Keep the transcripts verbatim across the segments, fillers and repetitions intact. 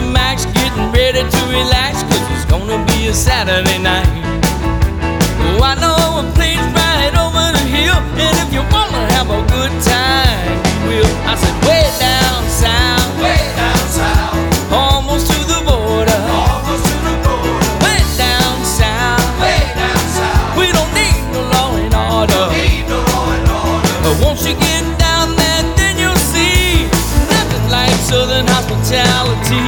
max, getting ready to relax, cause it's gonna be a Saturday night. Oh, I know a place right over the hill, and if you wanna have a good time, you will. I said way down south, Way down south, almost to the border. almost to the border. Way down south, Way down south, we don't need no law and order. need no law and order. But once you get down there, then you'll see nothing like Southern hospitality.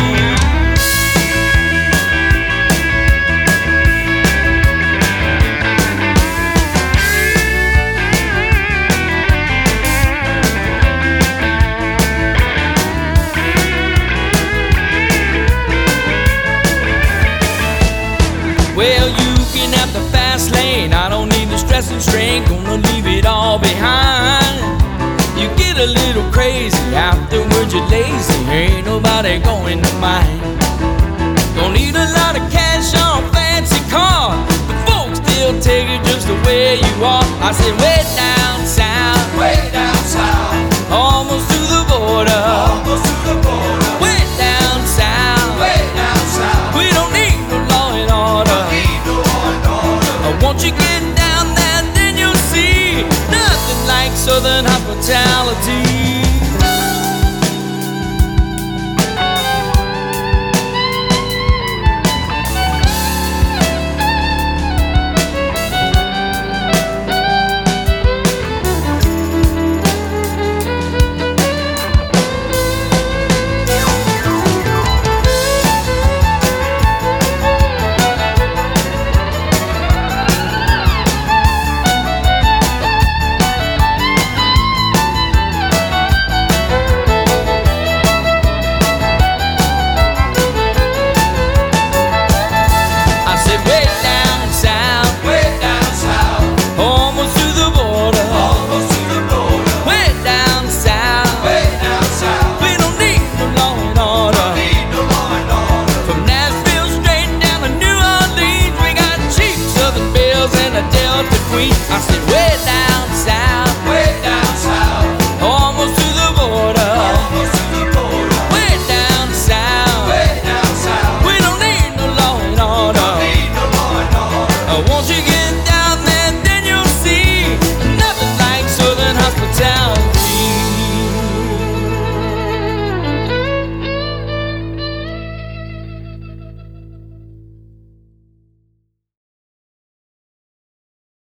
Well, you can have the fast lane, I don't need the stress and strain, gonna leave it all behind. You get a little crazy, afterwards you're lazy, ain't nobody going to mind. Don't need a lot of cash on a fancy car, but folks still take it just the way you are. I said way down south, Way down south, almost to the border. almost to the border. Way down south, Way down south, we don't need no law and order. need no law and order. Once you get down there, then you'll see nothing like Southern hospitality.